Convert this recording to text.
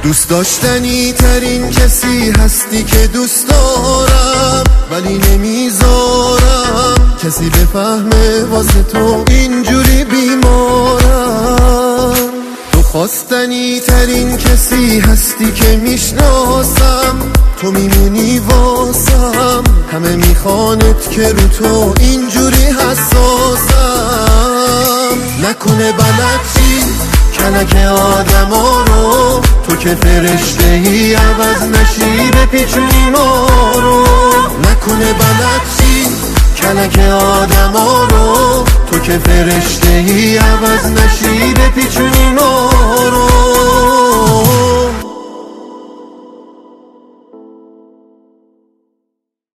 دوست داشتنی ترین کسی هستی که دوست دارم، ولی نمیذارم کسی بفهمه واسه تو اینجوری بیمارم. تو خواستنی ترین کسی هستی که میشناسم، تو میمونی واسم، همه میخوانت که رو تو اینجوری حساسم. نکنه بلدی کلک آدما رو، تو که فرشته ای عوض نشی بپیچونی ما رو. نکنه بلدی کلک آدما رو، تو که فرشته ای عوض نشی بپیچونی ما رو.